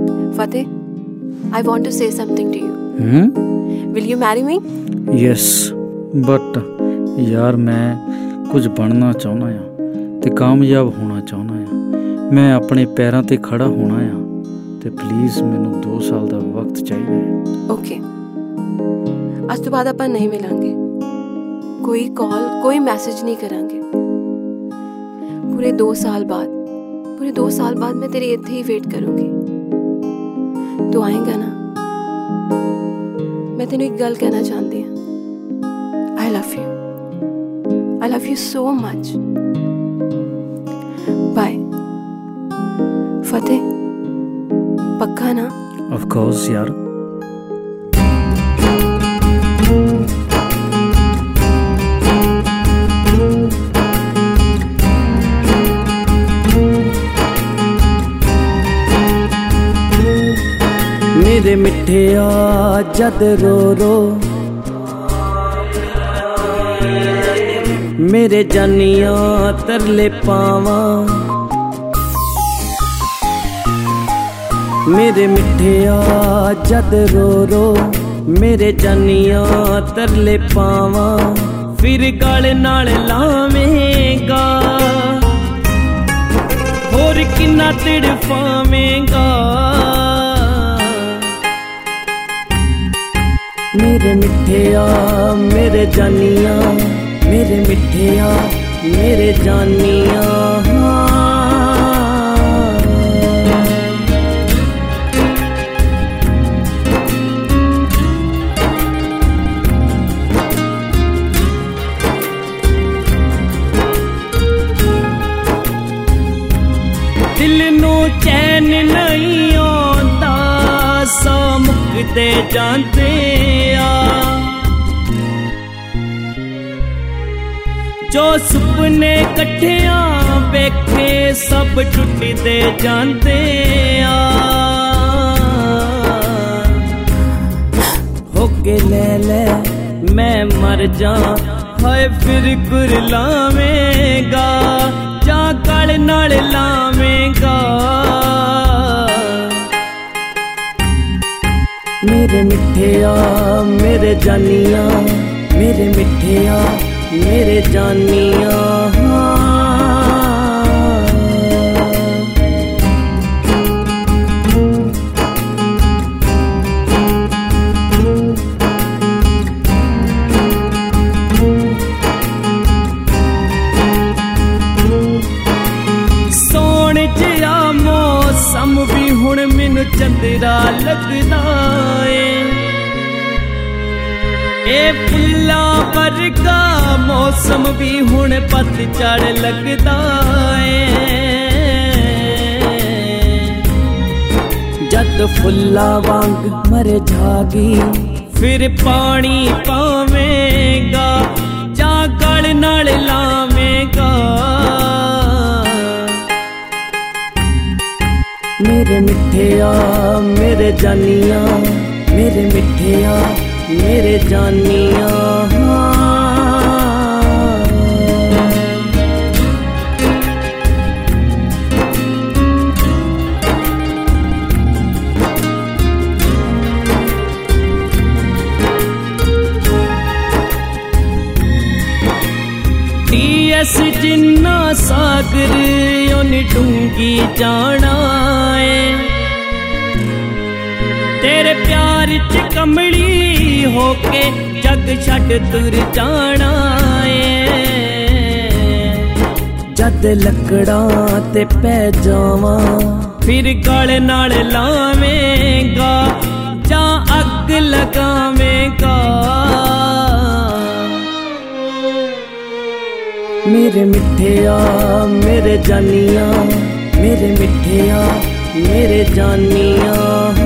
Fateh, I want to say something to you. Will you marry me? Yes, but यार मैं कुछ बनना चाਹੁੰਦਾ ਆ ਤੇ ਕਾਮਯਾਬ ਹੋਣਾ ਚਾਹੁੰਦਾ ਆ। ਮੈਂ ਆਪਣੇ ਪੈਰਾਂ ਤੇ ਖੜਾ ਹੋਣਾ ਆ ਤੇ ਪਲੀਜ਼ ਮੈਨੂੰ 2 ਸਾਲ ਦਾ ਵਕਤ ਚਾਹੀਦਾ ਹੈ। ਓਕੇ, ਅੱਜ ਤੋਂ ਬਾਅਦ ਆਪਾਂ ਨਹੀਂ ਮਿਲਾਂਗੇ, ਕੋਈ ਕਾਲ ਕੋਈ ਮੈਸੇਜ ਨਹੀਂ ਕਰਾਂਗੇ। ਪੂਰੇ 2 ਸਾਲ ਬਾਅਦ ਮੈਂ ਤੇਰੀ ਇੱਥੇ ਹੀ ਵੇਟ ਕਰੂੰਗੀ। ਤੂੰ ਆਏਗਾ ਨਾ? ਮੈਂ ਤੈਨੂੰ ਇੱਕ ਗੱਲ ਕਹਿਣਾ ਚਾਹੁੰਦੀ ਹਾਂ। I love you so much. Bye. Fateh, पक्का ना? Of course यार। मेरे मिठिया जद रो रो, मेरे जानिया तरले पावा, मेरे मिठिया जद रो रो, मेरे जानिया तरले पावा, फिर गल नाल लावेंगा होर किन्ना तड़फावेंगा। मेरे मिठिया मेरे जानिया, मेरे मिठिया मेरे जानिया। दिल नू चैन नहीं आंदा, सा मुकदे जांदे आ, जो सुपने कट्ठिया वेखे सब टुटदे जांदे आ। होके ले ले मैं मर जा, हाय फिर कुरलावेंगा जा गल नाल लावेंगा। मेरे मिठिया मेरे जानिया, मेरे मिठिया मेरे जानिया। सोने जिहा मौसम भी हुण मैनू चंदरा लगदा है, ए फुल्ला वर्गा मौसम भी हुण पतझड़ लगदा है। जद फुल्ला वांग मर जागी फिर पानी पावेंगा जा गल नाल लावेंगा। मेरे मिठिया मेरे जानिया, मेरे मिठिया मेरे जानिया। TS जिन्ना सागर उन्नी डूंगी जाना है, तेरे प्यार च कमली होके जग छड़ तुर जाना है। जद लकड़ा ते पै जावा फिर गल नाल लावेंगा जा अग लगावेंगा। मेरे मिठिया मेरे जानिया, मेरे मिठिया मेरे जानिया।